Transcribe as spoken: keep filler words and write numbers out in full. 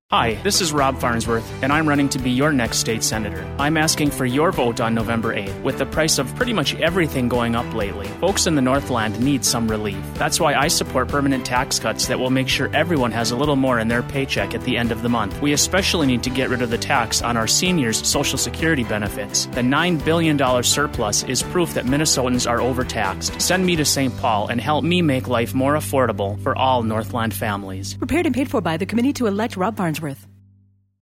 Hi, this is Rob Farnsworth, and I'm running to be your next state senator. I'm asking for your vote on November eighth. With the price of pretty much everything going up lately, folks in the Northland need some relief. That's why I support permanent tax cuts that will make sure everyone has a little more in their paycheck at the end of the month. We especially need to get rid of the tax on our seniors' Social Security benefits. The nine billion dollars surplus is proof that Minnesotans are overtaxed. Send me to Saint Paul and help me make life more affordable for all Northland families. Prepared and paid for by the Committee to Elect Rob Farnsworth.